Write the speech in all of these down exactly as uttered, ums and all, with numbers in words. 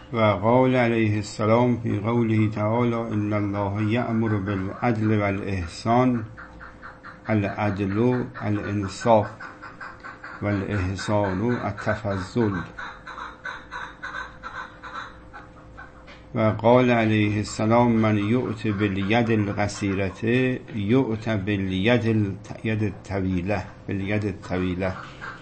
و قال علیه السلام فی قوله تعالی ان الله یأمر بالعدل والاحسان العدل الانصاف والاحسان التفضل. و قال علیه السلام من یؤت بالید القصیرة یؤت بالید الید الطویلة بالید الطویلة.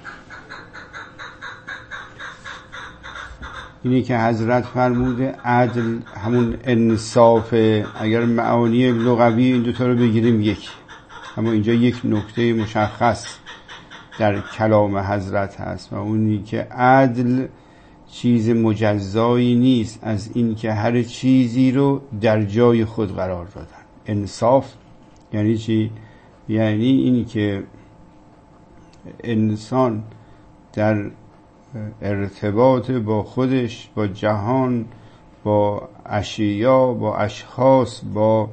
اینی که حضرت فرموده عدل همون انصاف، اگر معانی لغوی این دوتا رو بگیریم یک، اما اینجا یک نکته مشخص در کلام حضرت هست و اونی که عدل چیز مجزایی نیست از این که هر چیزی رو در جای خود قرار دادن. انصاف یعنی چی؟ یعنی این که انسان در ارتباط با خودش، با جهان، با اشیا، با اشخاص، با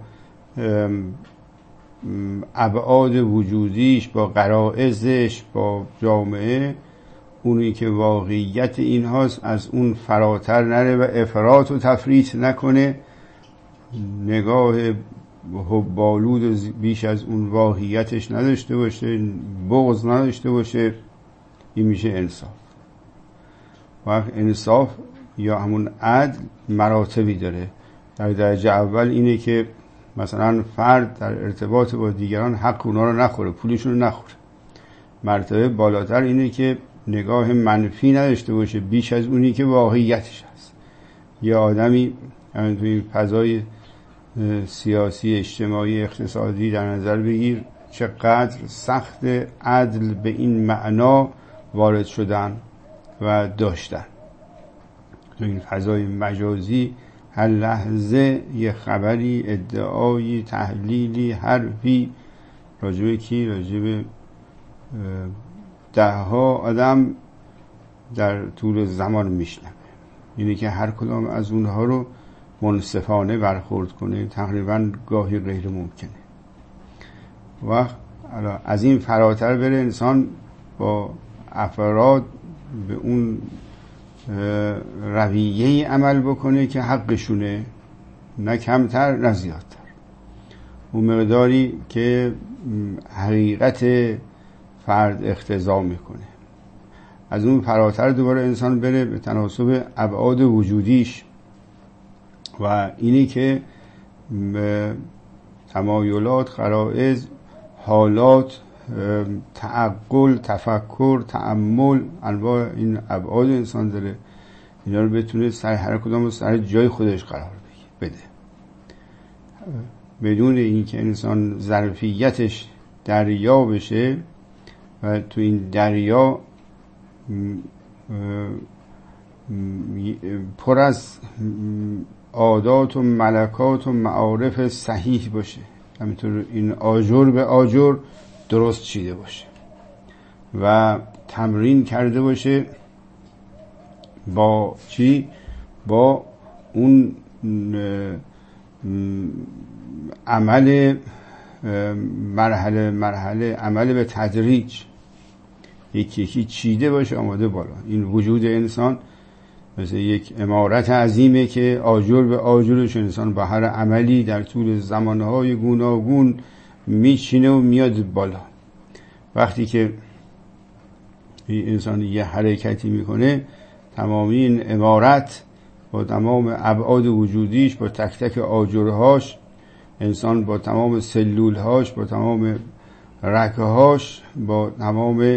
ابعاد وجودیش، با غرائزش، با جامعه، اونی که واقعیت این هاست از اون فراتر نره و افراط و تفریط نکنه، نگاه حبالود بیش از اون واقعیتش نداشته باشه، بغض نداشته باشه. این میشه انصاف. وقت انصاف یا همون عدل مراتبی داره. در درجه اول اینه که مثلا فرد در ارتباط با دیگران حق اونا رو نخوره، پولشون رو نخوره. مرتبه بالاتر اینه که نگاه منفی نداشته باشه بیش از اونی که واقعیتش هست. یه آدمی همین توی فضای سیاسی، اجتماعی، اقتصادی در نظر بگیر چقدر سخت عدل به این معنا وارد شدن و داشتن. تو این فضای مجازی هر لحظه یه خبری، ادعایی، تحلیلی، حرفی راجب کی؟ راجب ده ها آدم در طول زمان میشنوه. اینه که هر کدام از اونها رو منصفانه برخورد کنه تقریبا گاهی غیر ممکنه. و از این فراتر بره انسان با افراد به اون رویه‌ای عمل بکنه که حقشونه، نه کمتر نه زیادتر، اون مقداری که حقیقت فرد اقتضا میکنه. از اون فراتر دوباره انسان بره به تناسب ابعاد وجودیش و اینی که تمایلات، غرایز، حالات، تعقل، تفکر، تأمل، انواع این ابعاد انسان داره، اینا رو بتونه سر هر کدام رو سر جای خودش قرار بده. بدون این که انسان ظرفیتش دریا بشه و تو این دریا پر از عادات و ملکات و معارف صحیح باشه، همینطور این آجر به آجر درست چیده باشه و تمرین کرده باشه با چی؟ با اون عمل مرحله مرحله، عمل به تدریج، یکی یکی چیده باشه آماده بالا. این وجود انسان مثل یک عمارت عظیمه که آجر به آجرش انسان با هر عملی در طول زمانهای گوناگون میچینه و میاد بالا. وقتی که انسان یه حرکتی میکنه، تمامی این عمارت با تمام ابعاد وجودیش، با تک تک آجرهاش، انسان با تمام سلولهاش، با تمام رگهاش، با تمام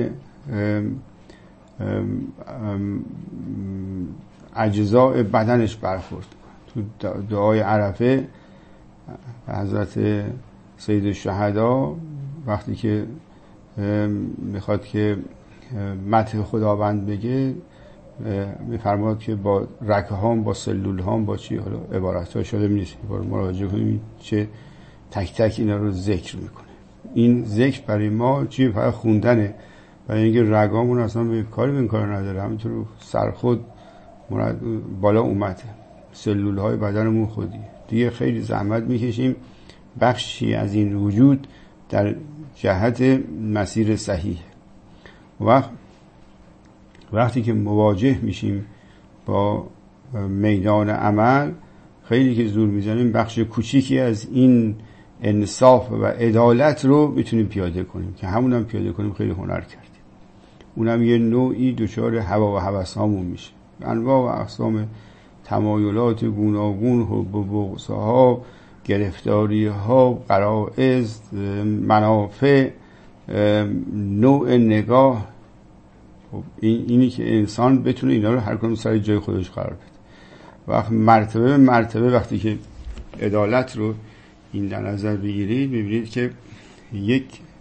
اجزاء بدنش برخورد. تو دعای عرفه حضرت سید الشهدا وقتی که میخواد که مدح خداوند بگه، میفرماد که با رگهام، با سلولهام، با چی، حالا عبارت‌ها شده نیست، بار مراجعه کنیم چه تک تک اینا رو ذکر میکنه. این ذکر برای ما چی؟ فقط خوندنه، برای اینکه رگامون اصلا به کاری به این کار نداره، همینطور سر خود بالا اومده، سلولهای بدنمون خودی دیگه خیلی زحمت میکشیم بخشی از این وجود در جهت مسیر صحیح. وقت وقتی که مواجه میشیم با میدان عمل خیلی که زور میزنیم بخش کوچیکی از این انصاف و عدالت رو میتونیم پیاده کنیم که همون هم پیاده کنیم خیلی هنر کردیم. اونم یه نوعی دچار هوا و هوسامون میشه، انواع و اقسام تمایلات گوناگون، حب و بغض‌ها، گرفتاری‌ها، غرایز، منافع، نوع نگاه. خب این اینی که انسان بتونه اینا رو هر کدوم سر جای خودش قرار بده. وقت مرتبه به مرتبه وقتی که عدالت رو این در نظر بگیرید می‌بینید که یک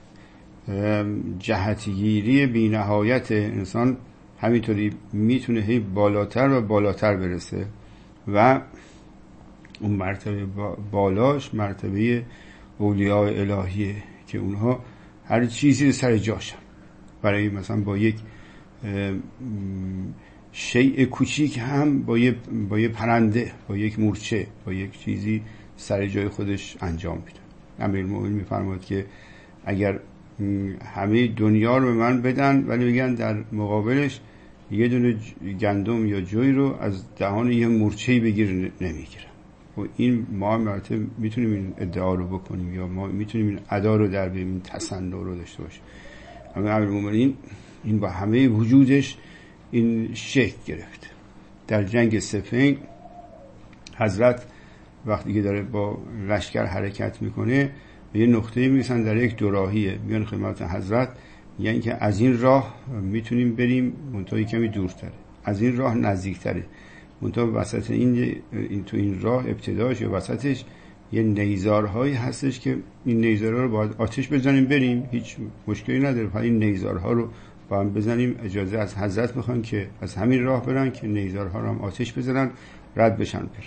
جهتگیری بی نهایت انسان همینطوری میتونه هی بالاتر و بالاتر برسه و اون مرتبه بالاش مرتبه اولیاء الهیه که اونها هر چیزی سر جاشن. برای مثلا با یک شیء کوچیک هم با یه با یه پرنده، با یک مورچه، با یک چیزی سر جای خودش انجام میده. امیرالمومنین میفرماید که اگر همه دنیا رو به من بدن ولی بگن در مقابلش یه دونه گندم یا جوی رو از دهان یه مورچه‌ای بگیر نمیگیرم. و این ما مرتب میتونیم این ادعا رو بکنیم یا ما میتونیم این ادا رو در بیم، این تصنع رو داشته باشیم. اما امیرالمومنین این با همه وجودش این شکل گرفت. در جنگ صفین حضرت وقتی که داره با لشکر حرکت میکنه به یه نقطه‌ای میرسن در یک دوراهیه، میان خدمت حضرت، یعنی که از این راه میتونیم بریم منتها کمی دورتره، از این راه نزدیکتره، منتها وسط این, این تو این راه ابتداش یا وسطش یه نیزارهایی هستش که این نیزارها رو باید آتش بزنیم بریم، هیچ مشکلی نداره، فقط این نیزارها رو با هم بزنیم. اجازه از حضرت میخوان که از همین راه برن که نیزارها رو هم آتش بزنن رد بشن برن.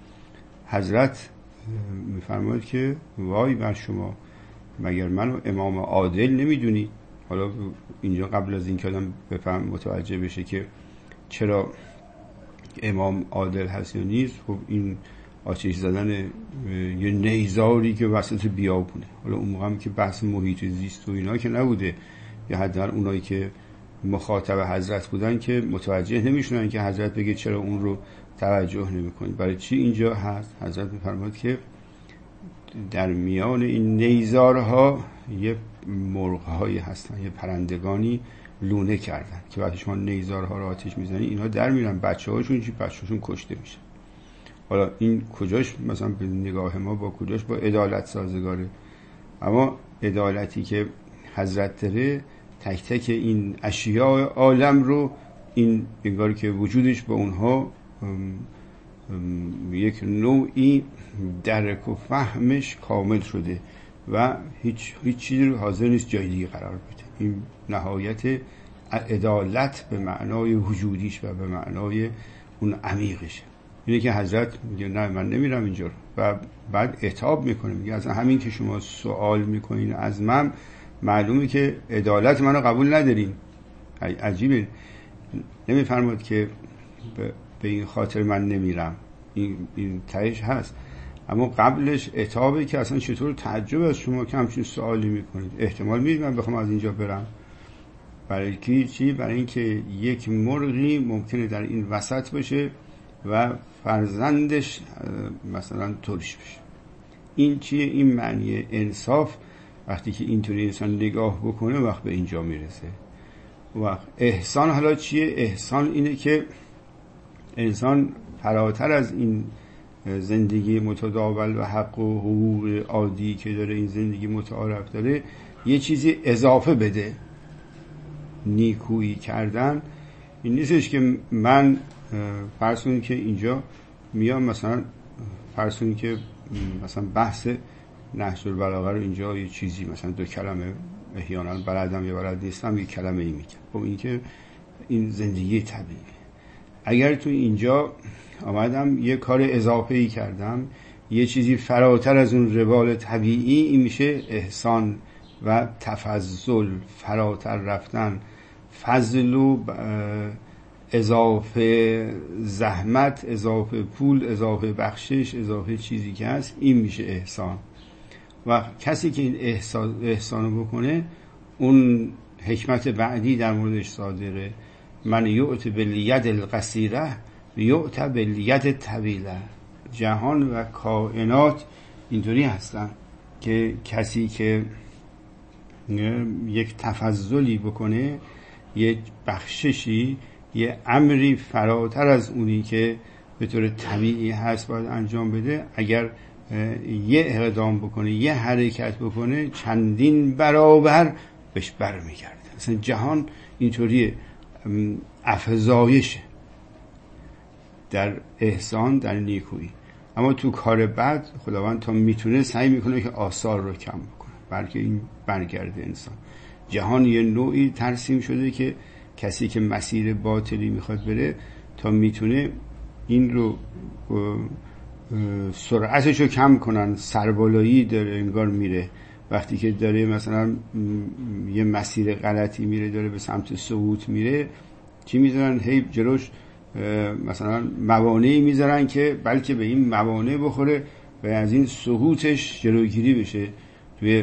حضرت میفرماید که وای بر شما، مگر منو امام عادل نمیدونی؟ حالا اینجا قبل از این که آدم بفهم متوجه بشه که چرا امام عادل هست یا نیست، خب این آتش زدن یه نیزاری که وسط بیابونه، حالا اون موقع هم که بحث محیط زیست و اینا که نبوده، یا حداقل اونایی که مخاطب حضرت بودن که متوجه نمیشونن که حضرت بگه چرا اون رو توجه نمی‌کنید. برای چی اینجا هست؟ حضرت می‌فرماید که در میان این نیزارها یه مرغ‌هایی هستن، یه پرندگانی لونه کردن که وقتی شما نیزارها رو آتش میزنی اینها در میرن، بچه‌هاشون چی بچه‌هاشون کشته میشن. حالا این کجاش مثلا به نگاه ما با کجاش با عدالت سازگاره؟ اما عدالتی که حضرت داره تک تک این اشیاء عالم رو، این انگار که وجودش با اونها ام ام یک نوعی درک و فهمش کامل شده و هیچ هیچ چیزی رو حاضر نیست جای دیگه قرار بده. این نهایت عدالت به معنای وجودیش و به معنای اون عمیقشه. اینه که حضرت میگه نه من نمیرم اینجا رو و بعد عتاب میکنه، میگه اصلا همین که شما سوال میکنین از من معلومه که عدالت منو قبول ندارین. عجیبه، نمیفرماد که به این خاطر من نمیرم، این این تهش هست، اما قبلش عتابه که اصلا چطور تعجب از شما که همچین سوالی میکنید، احتمال میدید من بخوام از اینجا برم؟ برای کی چی؟ برای اینکه یک مرغی ممکنه در این وسط باشه و فرزندش مثلا ترش بشه. این چیه؟ این معنی انصاف. وقتی که اینطوری انسان نگاه بکنه وقت به اینجا میرسه. وقت احسان حالا چیه؟ احسان اینه که انسان فراتر از این زندگی متداول و حق و حقوق عادی که داره، این زندگی متعارف داره، یه چیزی اضافه بده. نیکویی کردن این نیستش که من فرض کنید که اینجا میام مثلا فرض کنید که مثلا بحث نهج البلاغه رو اینجا یه چیزی مثلا دو کلمه احیانا بلدم یا بلد نیستم یه کلمه ای میگم، خب این که این زندگی طبیعیه. اگر تو اینجا آمدم یه کار اضافه ای کردم، یه چیزی فراتر از اون روال طبیعی، این میشه احسان و تفضل، فراتر رفتن، فضل و اضافه زحمت، اضافه پول، اضافه بخشش، اضافه چیزی که هست، این میشه احسان. و کسی که این احسان احسانو بکنه اون حکمت بعدی در موردش صادره. من یؤت بالید القصیره یعطی بالید طویله. جهان و کائنات اینطوری هستن که کسی که یک تفضلی بکنه، یک بخششی، یه امری فراتر از اونی که به طور طبیعی هست باید انجام بده، اگر یه اقدام بکنه، یه حرکت بکنه، چندین برابر بهش برمیگرده. اصلا جهان اینطوریه، افزایشه در احسان، در نیکویی. اما تو کار بد خداوند تا میتونه سعی میکنه که آثار رو کم بکنه، بلکه این برگرده انسان. جهان یه نوعی ترسیم شده که کسی که مسیر باطلی میخواد بره تا میتونه این رو سرعتش رو کم کنن. سربالایی داره انگار میره، وقتی که داره مثلا یه مسیر غلطی میره، داره به سمت سقوط میره، چی میذارن؟ هی جلوش مثلا موانعی میذارن که بلکه به این موانع بخوره و از این سقوطش جلوگیری بشه. توی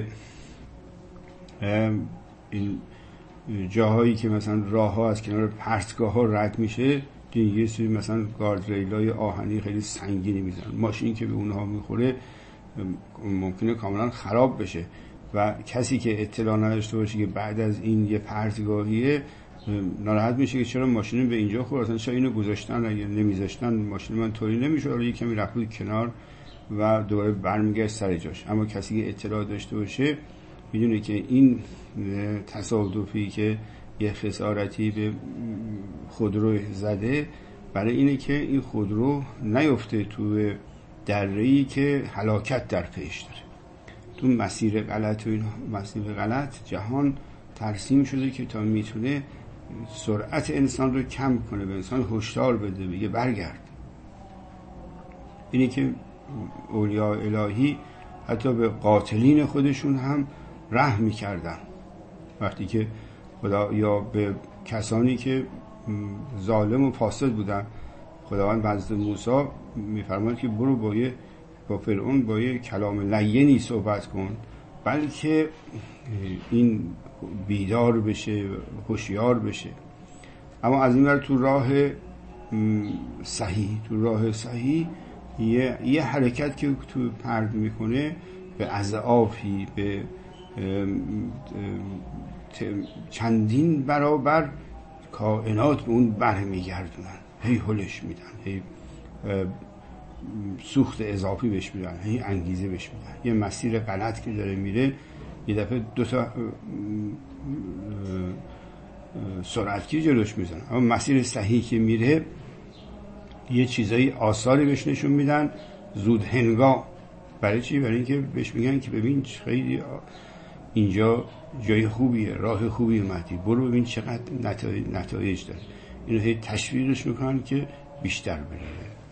این جاهایی که مثلا راه ها از کنار پرتگاه ها رد میشه، یه سری مثلا گاردریلای آهنی خیلی سنگینی میزنن، ماشین که به اونها میخوره ممکنه کاملا خراب بشه و کسی که اطلاع نداشته باشه که بعد از این یه پرتگاهیه ناراحت میشه که چرا ماشین به اینجا خورد، اصلا چرا اینو گذاشتن، اگه نمیذاشتن ماشین من طوری نمیشه، حالا یه کمی رفت بود کنار و دوباره برمیگشت سر جاش. اما کسی که اطلاع داشته باشه میدونه که این تصادفی که یه خسارتی به خودرو زده برای اینه که این خودرو نیفته تو دره‌ای که هلاکت در پیش داره. تو مسیر غلط و این مسیر غلط جهان ترسیم شده که تا میتونه سرعت انسان رو کم کنه، به انسان هشدار بده، بگه برگرد. اینه که اولیاء الهی حتی به قاتلین خودشون هم رحم میکردن، وقتی که خدا یا به کسانی که ظالم و فاسد بودن. خداوند به حضرت موسی میفرماید که برو با یه با فرعون با یه کلام لینی صحبت کن، بلکه این بیدار بشه، هوشیار بشه. اما از این ور تو راه صحیح تو راه صحیح یه, یه حرکت که تو پرد میکنه به اضعافی، به چندین برابر کائنات به اون برمیگردونن، هی هلش میدن، هی سوخت اضافی بهش میدن، هی انگیزه بهش میدن. یه مسیر غلط که داره میره یه دفعه دو تا سرعتگیر جلوش میزنن. اما مسیر صحیح که میره یه چیزایی آثاری بهش نشون میدن زود هنگام. برای چی؟ برای اینکه بهش میگن که ببین خیلی اینجا جای خوبیه، راه خوبی اومدی، برو ببین چقدر نتایج, نتایج داره. اینو هی تشویقش میکنن که بیشتر بره.